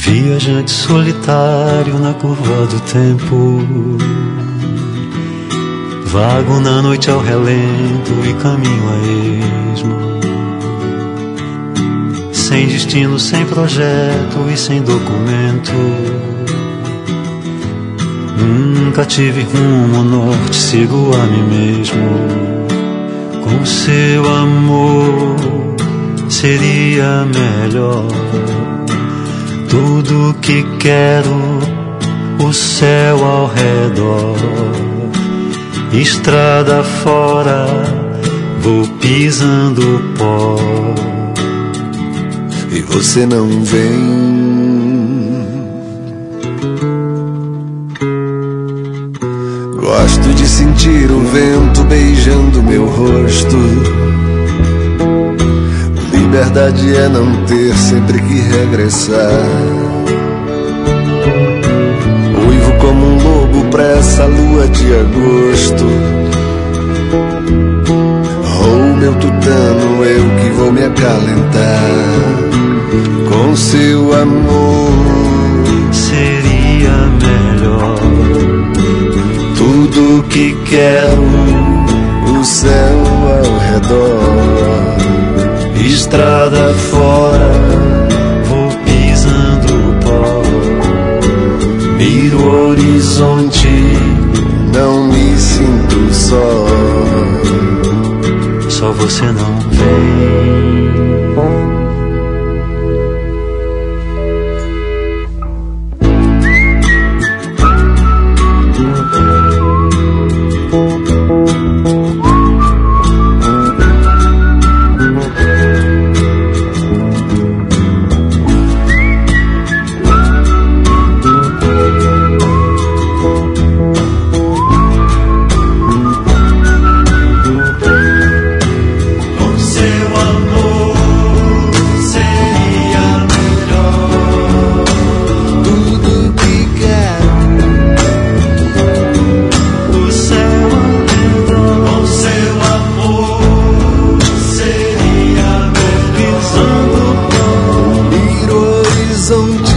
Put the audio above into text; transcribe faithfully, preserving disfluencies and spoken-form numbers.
Viajante solitário na curva do tempo, vago na noite ao relento e caminho a esmo, sem destino, sem projeto e sem documento. Nunca tive rumo norte, sigo a mim mesmo. Com seu amor seria melhor. Tudo que quero, o céu ao redor. Estrada fora, vou pisando pó. E você não vem. Gosto de sentir o vento beijando meu rosto. Liberdade é não ter sempre que regressar. Uivo como um lobo pra essa lua de agosto. Oh, meu tutano, eu que vou me acalentar. Com seu amor seria melhor. Tudo que quero, o céu ao redor. Estrada fora, vou pisando pó. Miro o horizonte, não me sinto só. Só você não vem. Horizonte